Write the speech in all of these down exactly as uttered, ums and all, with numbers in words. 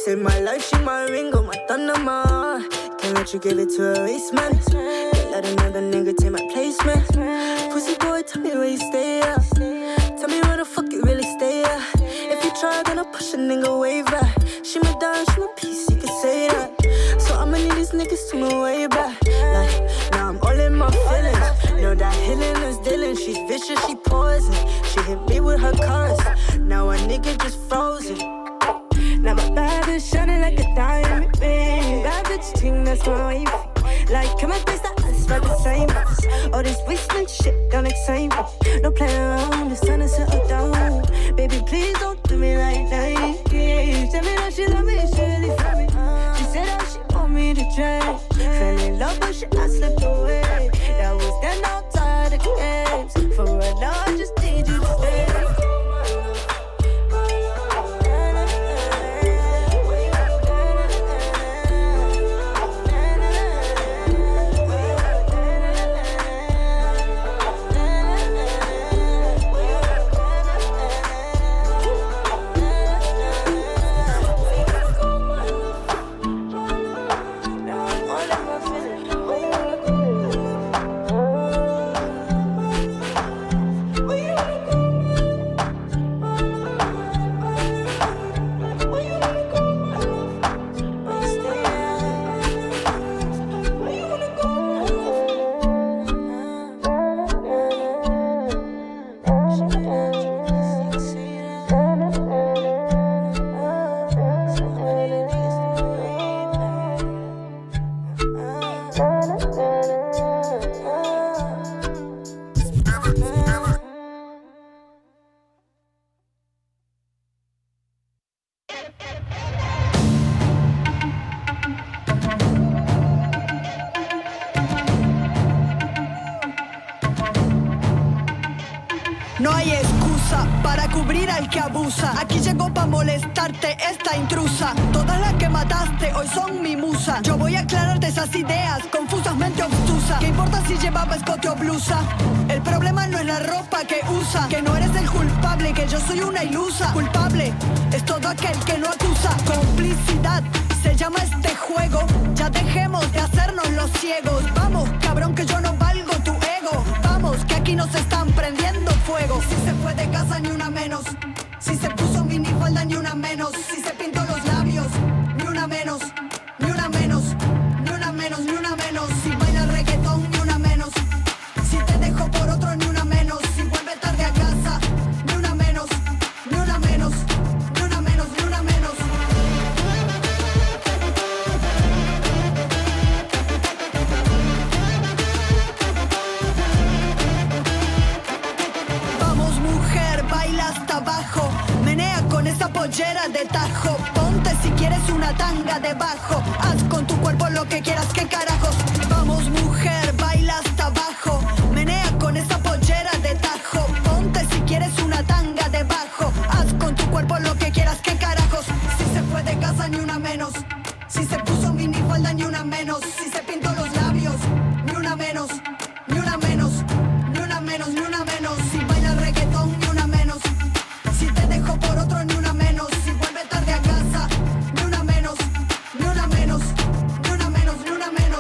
saved my life, she my Ringo, my thunder, my heart. Can't let you give it to a waste man. Can't let another nigga take my place, man. Pussy boy, tell me where you stay at. Tell me where the fuck you really stay at. If you try, then I'll push a nigga way back. She my dime, she my piece, you can say that. So I'ma need these niggas to move way back. Like, now I'm all in my feelings. Know that healing is dealing. She's vicious, she poison. She hit me with her cars. Now a nigga just frozen. Now my bad bitch shining like a diamond ring. Bad bitch ting, that's my wife. Like, come and face that us for the same. All this wasteland shit don't excite me. No playing around, it's time to settle down. Baby, please don't do me like that. Yeah, tell me that she love me, she really feel me. She said that she want me to try. Fell in love, but she I slipped away. That was then, now I'm tired of games. For right now, I just need you to stay. No hay excusa para cubrir al que abusa. Aquí llegó pa' molestarte esta intrusa. Todas las que mataste hoy son mi musa. Yo voy a aclararte esas ideas confusas, mente obtusa. ¿Qué importa si llevaba escote o blusa? El problema no es la ropa que usa. Que no eres el culpable, que yo soy una ilusa. Culpable es todo aquel que no acusa. Complicidad se llama este juego. Ya dejemos de hacernos los ciegos. Vamos, cabrón, que yo no valgo tu ego. Vamos, que aquí nos están prendiendo fuego. Si se fue de casa ni una menos. Si se puso minifalda ni una menos. Si se pintó los labios ni una menos. Ni una menos, ni una menos, ni una menos. Si baila reggaetón ni una menos. Si te dejo por otro ni una menos. Si vuelve tarde a casa ni una menos. Ni una menos, ni una menos, ni una menos. Vamos mujer, baila hasta abajo. Menea con esa pollera de tajo. Ponte si quieres una tanga debajo. Haz con tu cuerpo lo que quieras, qué carajos. Vamos mujer, baila hasta abajo. Menea con esa pollera de tajo. Ponte si quieres una tanga debajo. Haz con tu cuerpo lo que quieras, qué carajos. Si se fue de casa ni una menos. Si se puso minifalda ni una menos. Si se pintó los labios ni una menos. Ni una menos, ni una menos, ni una menos. Si baila reggaetón ni una menos. Si te dejo por otro ni una menos. Si vuelve tarde a casa ni una menos. Ni una menos, ni una menos, ni una menos.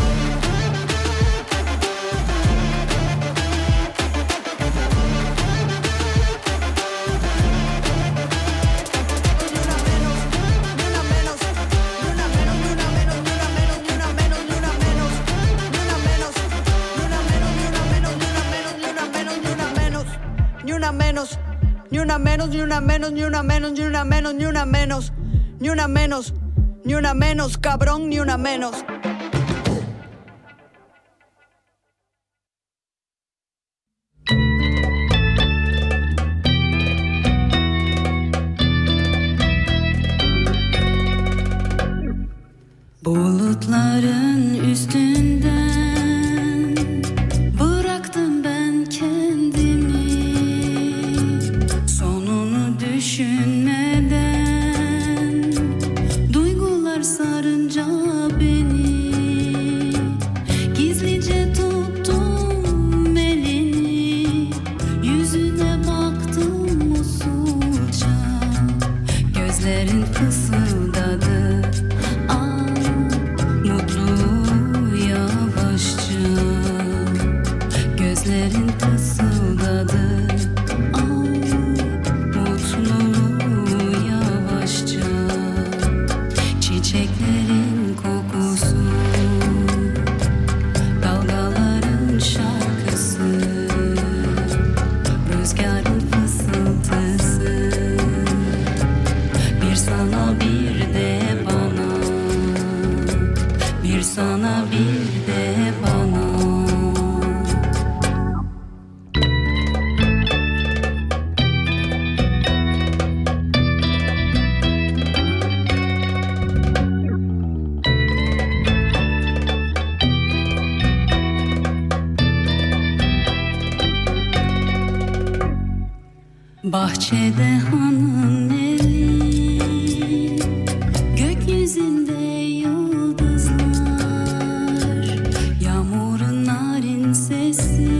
Ni una menos, ni una menos, ni una menos, ni una menos, ni una menos, ni una menos, ni una menos, ni una menos, cabrón, ni una menos. Bulutların üstünden bıraktım ben kendimi, sonunu düşünmeden duygular sarınca beni, gizlice tuttum elini, yüzüne baktım usulca, gözlerin fısıldadı. Ah, mutlu yavaşça. Gözlerin fısıldadı. Ah, mutlu yavaşça. Çiçeklerin kokusu, dalgaların şarkısı, rüzgarın fısıltısı. Bir sana bir de bana, bir sana bir de bana. Bahçede hanın eli, gökyüzünde yıldızlar, yağmurun narin sesi,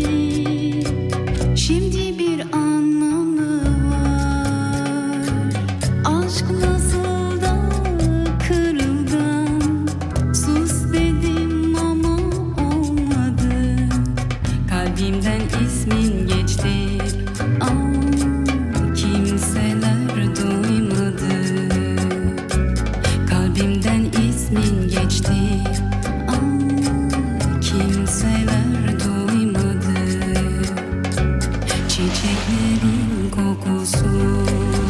şimdi bir anlamı var. Aşk nasıl da kırılgan, sus dedim ama olmadı. Kalbimden ismin geçti. Ah, kimseler duymadı. Kalbimden ismin geçti. Ah, kimseler duymadı. Çiçeklerin kokusu,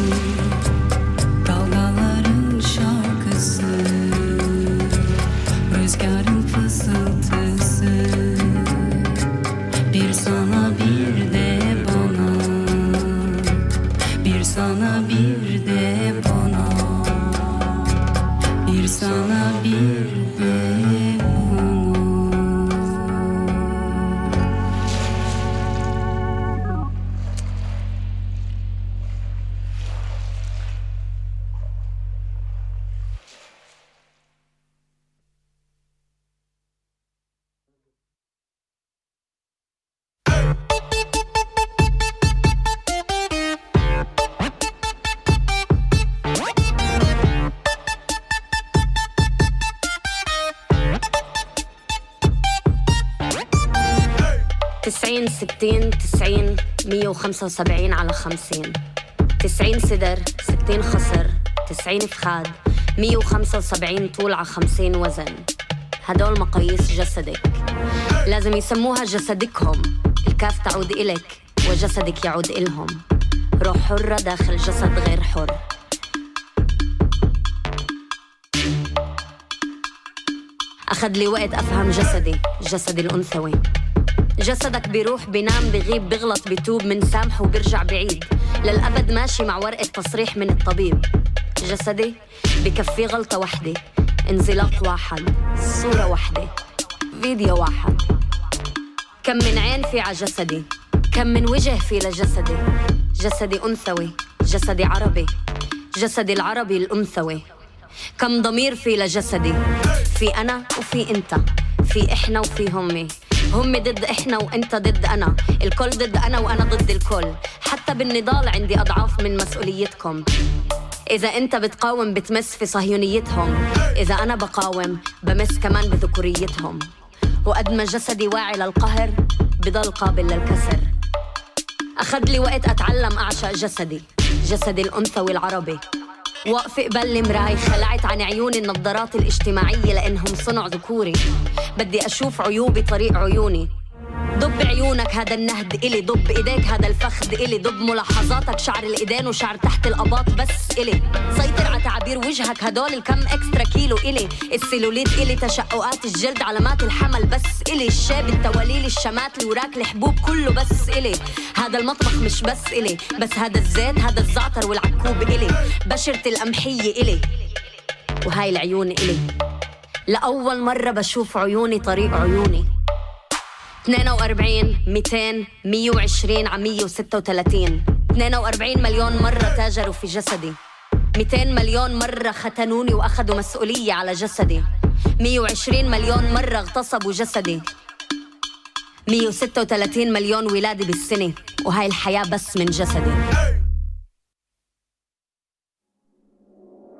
dalgaların şarkısı, rüzgarın fısıltısı. Bir sana bir de bana, bir sana bir de bana, bir sana bir de bana. تسعين ستين تسعين مية وخمسة وسبعين على خمسين. تسعين صدر ستين خصر تسعين فخاد مية وخمسة وسبعين طول على خمسين وزن. هدول مقاييس جسدك، لازم يسموها جسدكهم. الكاف تعود إلك وجسدك يعود إلهم. روح حرة داخل جسد غير حر. أخذ لي وقت أفهم جسدي، جسدي الأنثوي. جسدك بيروح بينام بغيب بغلط بيتوب من سامح وبيرجع بعيد للأبد، ماشي مع ورقة تصريح من الطبيب. جسدي بكفي غلطة وحدة، انزلاق واحد، صورة واحدة، فيديو واحد. كم من عين في ع جسدي، كم من وجه في لجسدي. جسدي أنثوي، جسدي عربي، جسدي العربي الأنثوي. كم ضمير في لجسدي، في أنا وفي أنت، في إحنا وفي همي. هم ضد إحنا وأنت ضد أنا، الكل ضد أنا وأنا ضد الكل. حتى بالنضال عندي أضعاف من مسؤوليتكم. إذا أنت بتقاوم بتمس في صهيونيتهم، إذا أنا بقاوم بمس كمان بذكوريتهم. وقد ما جسدي واعي للقهر بضل قابل للكسر. أخذ لي وقت أتعلم أعشق جسدي، جسدي الأنثوي العربي. وقف قبل مراي، خلعت عن عيوني النظارات الاجتماعية لأنهم صنع ذكوري. بدي أشوف عيوبي طريق عيوني. ضب عيونك هذا النهد إلي، ضب إيديك هذا الفخذ إلي، ضب ملاحظاتك شعر الإيدين وشعر تحت الأباط بس إلي. سيطر على تعابير وجهك هدول الكم إكسترا كيلو إلي. السيلوليت إلي، تشققات الجلد، علامات الحمل بس إلي. الشاب، التواليل، الشمات، الوراك، الحبوب كله بس إلي. هذا المطبخ مش بس إلي، بس هذا الزيت، هذا الزعتر والعكوب إلي. بشرة القمحية إلي، وهاي العيون إلي. لأول مرة بشوف عيوني طريق عيوني. اثنين وأربعين مئتين مية وعشرين على مية وستة وثلاثين. اثنين وأربعين مليون مرة تاجروا في جسدي. مئتين مليون مرة ختنوني وأخذوا مسؤولية على جسدي. مية وعشرين مليون مرة اغتصبوا جسدي. مية وستة وثلاثين مليون ولادة بالسنة، وهاي الحياة بس من جسدي.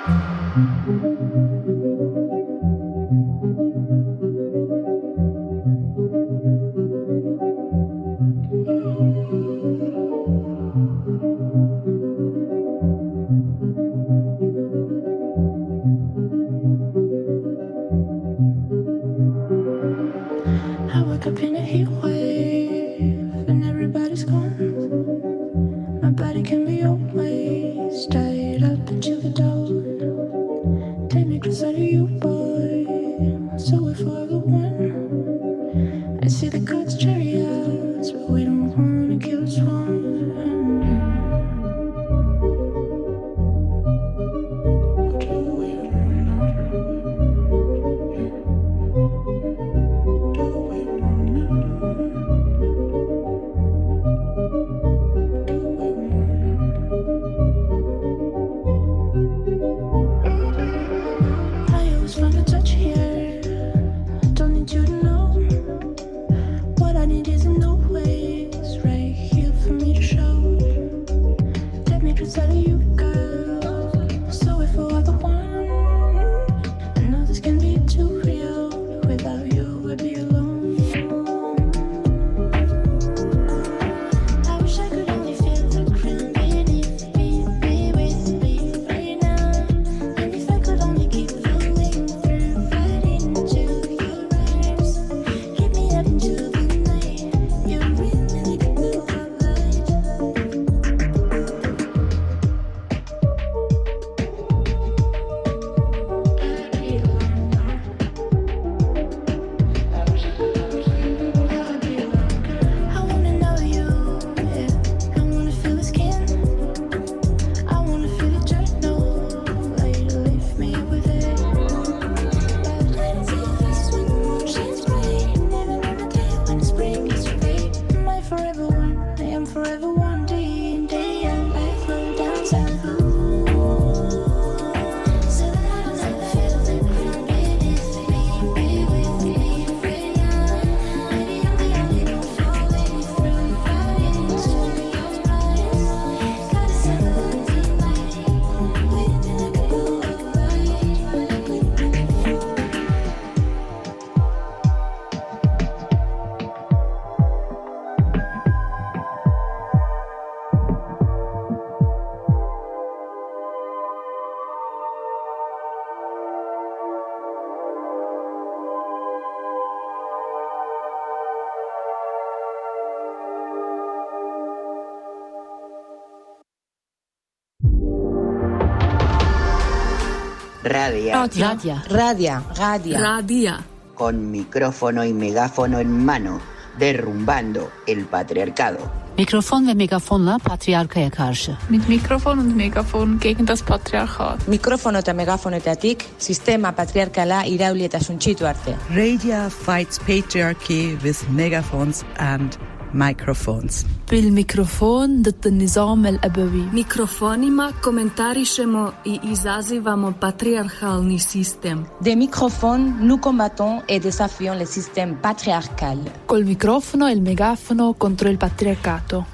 Radia. Radia. Radia. Radia. Radia. Con micrófono y megáfono en mano, derrumbando el patriarcado. Mikrofon ve megafonla patriarkaya karşı. Mit Mikrofon und Megafon gegen das Patriarchat. Mikrofono eta megafonetatik sistema patriarkala irauli eta suntsitu arte. Radia fights patriarchy with megaphones and microphones. بالميكروفون ضد النظام الأبوي. Mikrofonima komentarišemo i izazivamo patriarchalni sistem. Des microphones, nous combattons et désafions le système patriarcal. Col microfono e il megafono contro il patriarcato.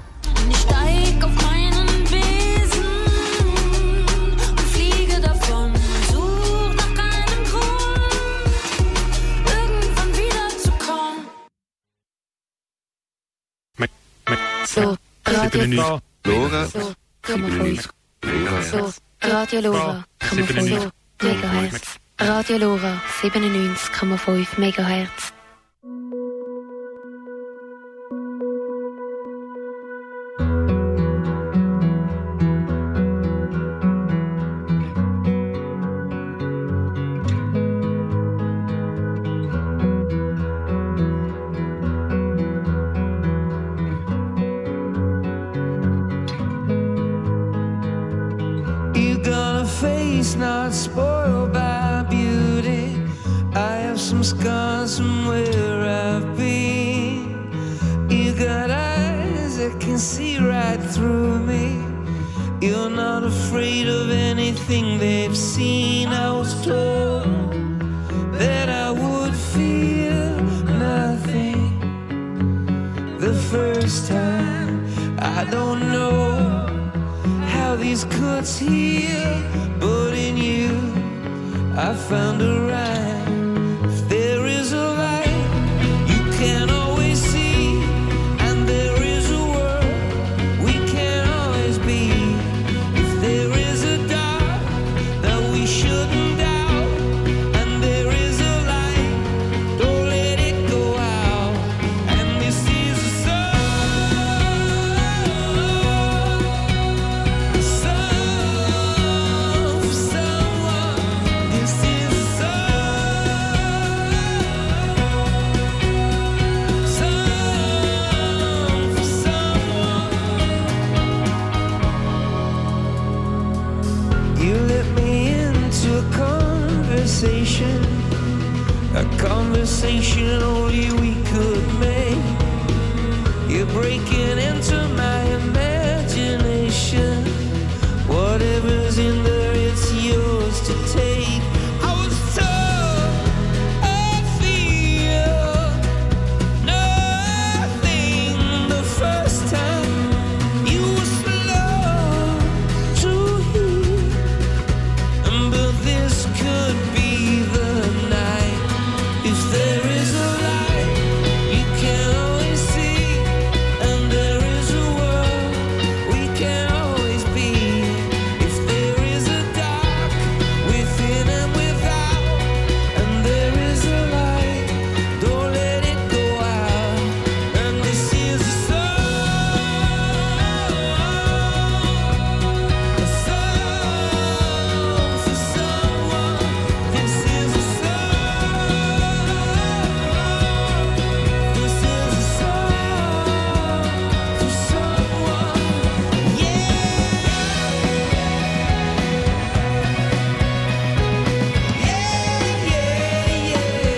So, Radio Lora, so, so, Radio Lora, so, Megahertz. Radio Lora, siebenundneunzig Komma fünf Megahertz. Not spoiled by beauty. I have some scars from where I've been. You got eyes that can see right through me. You're not afraid of anything they've seen. I was told that I would feel nothing the first time. I don't know how these cuts heal, but in you I found a rhyme. If there is a light you can't always see, and there is a world we can't always be. If there is a dark that we shouldn't doubt, and there is a light, don't let it go out. And this is a song, a song for someone. This is a song, song for someone. You let me into a conversation, a conversation only we could make. You're breaking into my imagination. Whatever's in there, it's yours to take. I was told I feel nothing the first time. You were slow to hear, but this could be the night. If there is a light you can't always see, and there is a world we can't always be. If there is a dark within and without, and there is a light, don't let it go out. And this is a song, a song for someone. This is a song, this is a song for someone. Yeah, yeah,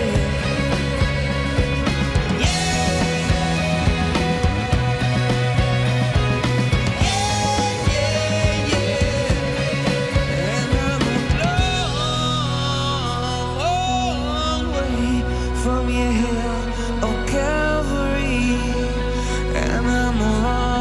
and I'm a long way from your hill, oh Calvary, and I'm a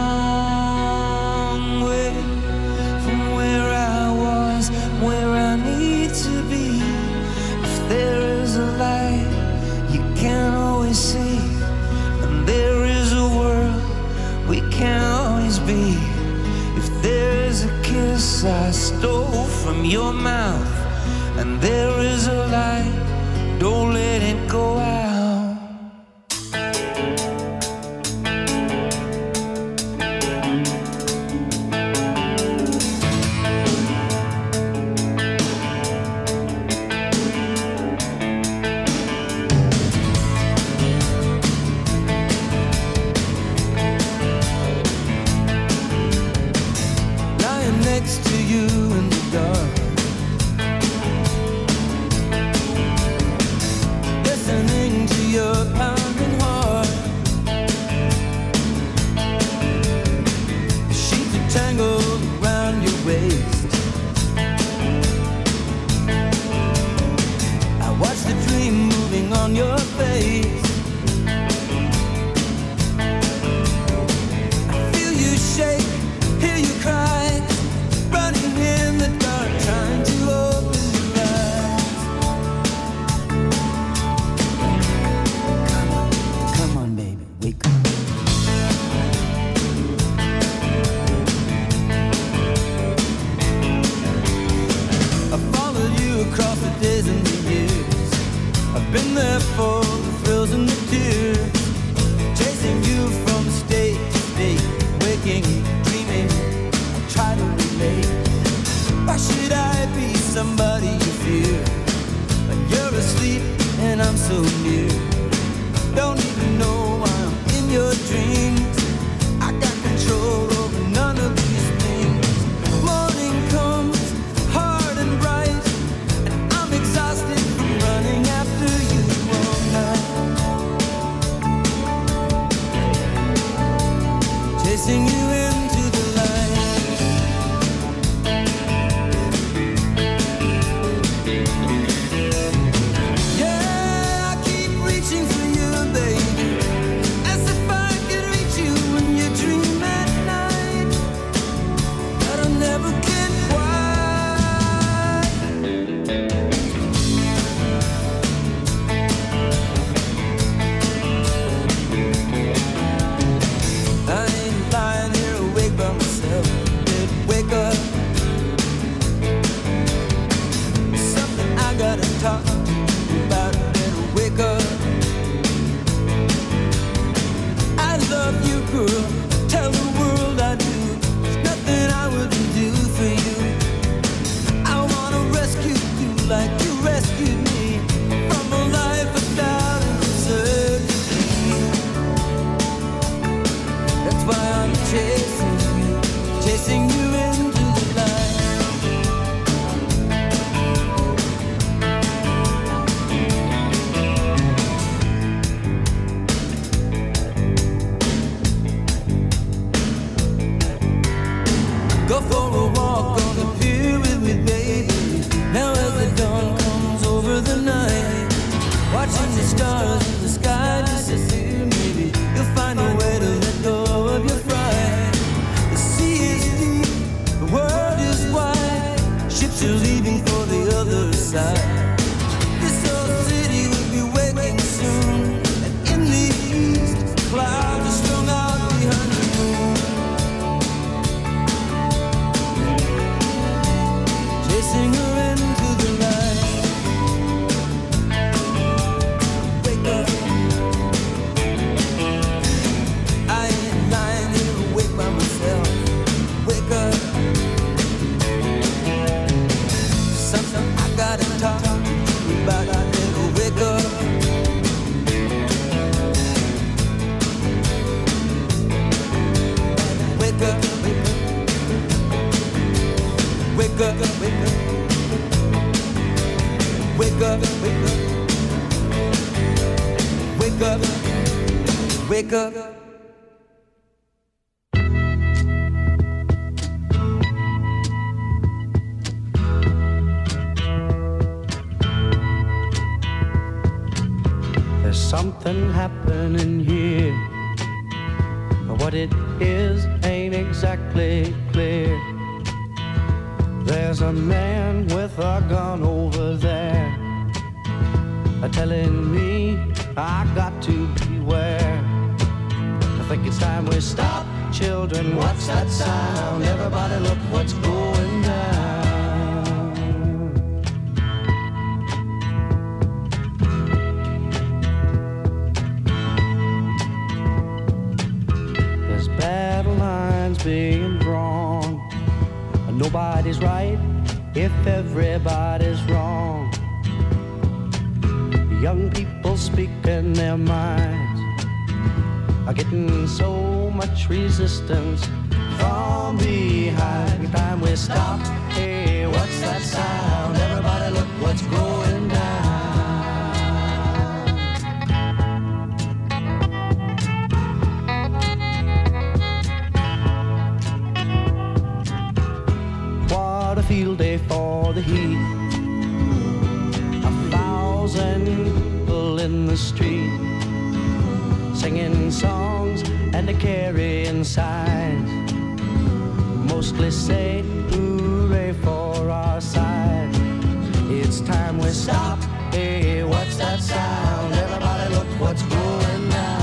long way from where I was, where I need to be. If there is a light you can't always see, and there is a world we can't always be. If there is a kiss I stole from your mouth, and there is a light, don't let it go out. Lying next to you in the dark, listening to your pounding heart. The sheets are tangled around your waist. I watch the dream moving on your face. I feel you shake, hear you cry, running in the dark, trying to open your eyes. Come on, come on, baby, wake up. I followed you across the days and the years. I've been there for the thrills and the tears, chasing you from state to state, waking, dreaming, I try to relate. Why should I be somebody you fear when you're asleep and I'm so near? Don't even know why I'm in your dreams. I got control over none of these things. Morning comes hard and bright, and I'm exhausted from running after you all night, chasing you into the light. Yeah, I keep reaching for you, baby. talk about better wake up. I love you, girl. Tell the world I do. There's nothing I wouldn't do for you. I wanna rescue you like you rescued me from a life without uncertainty. That's why I'm chasing you, chasing you into the light. Go for a walk on the pier with me, baby. Now as the dawn comes over the night, watching the stars in the sky disappear, maybe you'll find a way to let go of your fright. The sea is deep, the world is wide, ships are leaving for the other side. This old city will be waking soon, and in the east, clouds are strung out behind the moon. Chasing her into the light. Wake up. I ain't lying here awake by myself. Wake up. Something I gotta talk to you about. I never wake up. Wake up. Wake up. Wake up. Wake up, wake up, wake up, wake up. There's something happening here, but what it is ain't exactly clear. There's a man with a gun over there, telling me I got to beware. I think it's time we stop, children. What's that sound? Everybody look what's going down. There's battle lines being drawn. Nobody's right if everybody's wrong. Young people speaking their minds are getting so much resistance from behind. Time we stop. Hey, what's that sound? Everybody look what's going down. What a field day for the heat. A thousand people in the street, singing songs and a carrying signs, mostly say hooray for our side. It's time we stop. Hey, what's that sound? Everybody look what's going down.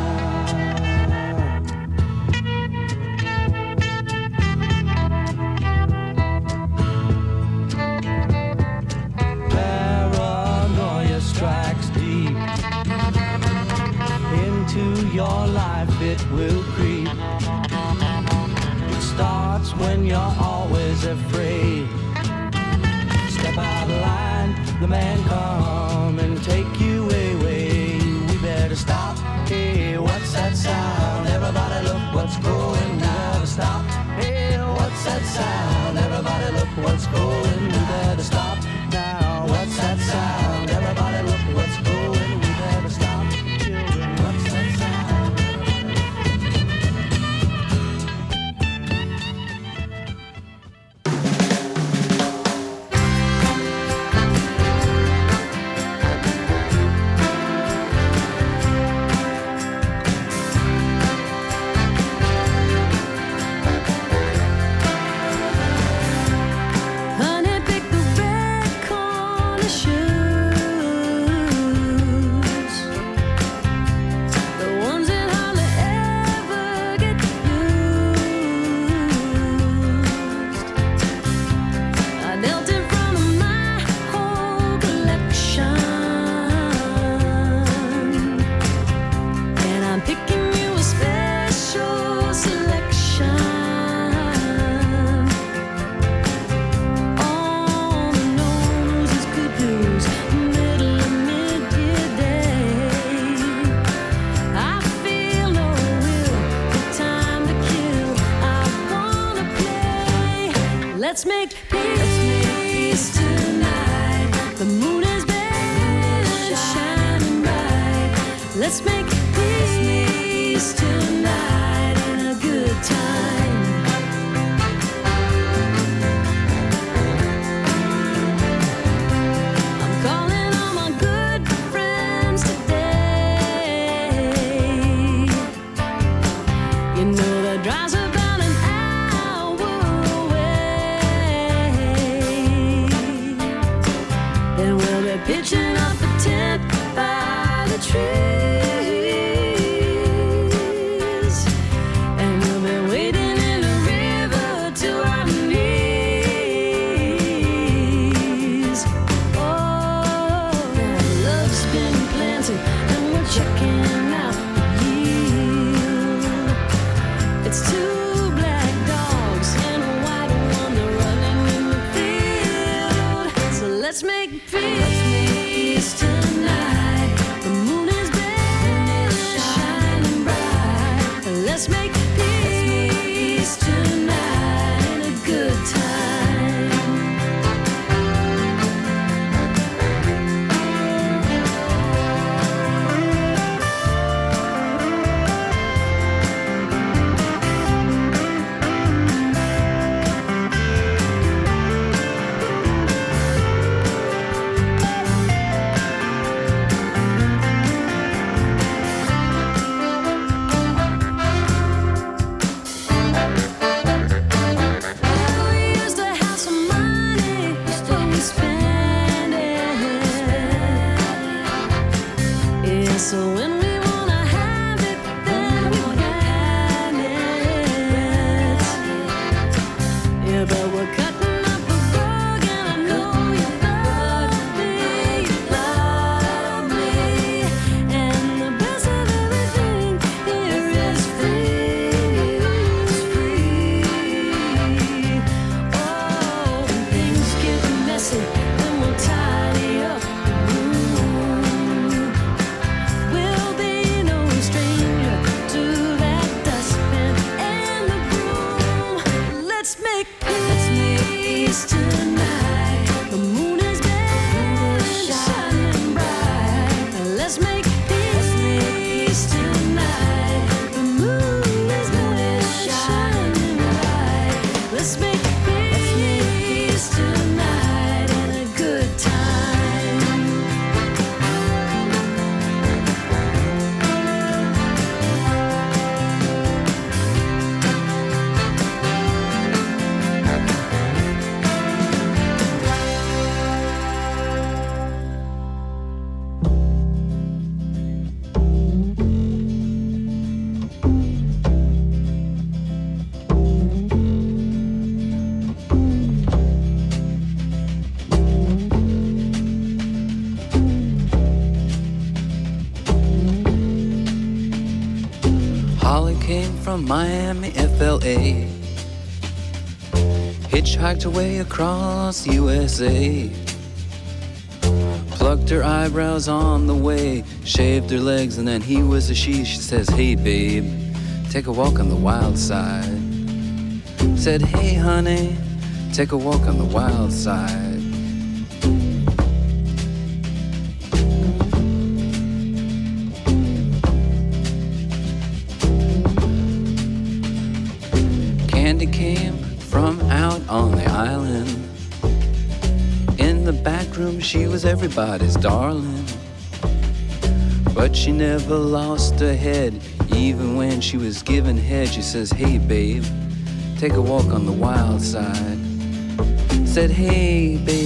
Paranoia strikes deep into your life, it will creep. It starts when you're always afraid. Step out of line, the man come and take you away. We better stop. Hey, what's that sound? Everybody look what's going. We better stop. Hey, what's that sound? Everybody look what's going. We better stop now. What's that sound? Everybody look what's going. We better stop. Children, what's that sound? pitching up a tent by the trees, and we'll be waiting in the river to our knees. Oh, love's been planted and we're checking out the yield. It's two black dogs and a white one, they're running in the field. So let's make peace tonight. The moon is barely shining bright. Let's make peace tonight and a good time. We used to have some money, so we spend it. Yeah, so when we wanna have it, then we can it. Yeah, but we're cutting up a rug, and I know you love me, you love me. And the best of everything here is free, is free. Oh, when things get messy, then we'll tidy up the room. We'll be no stranger to that dustbin and the broom. Let's make peace tonight. The moon is barely shining bright. Let's make peace tonight. The moon is barely shining bright. Let's make peace tonight and a good time. Holly came from Miami, F L A, hitchhiked her way across U S A, plucked her eyebrows on the way, shaved her legs, and then he was a she. She says, hey babe, take a walk on the wild side. Said, hey honey, take a walk on the wild side. Candy came from out on the island. In the back room she was everybody's darling, but she never lost her head. Even when she was giving head, she says, hey babe, take a walk on the wild side. Said, hey babe,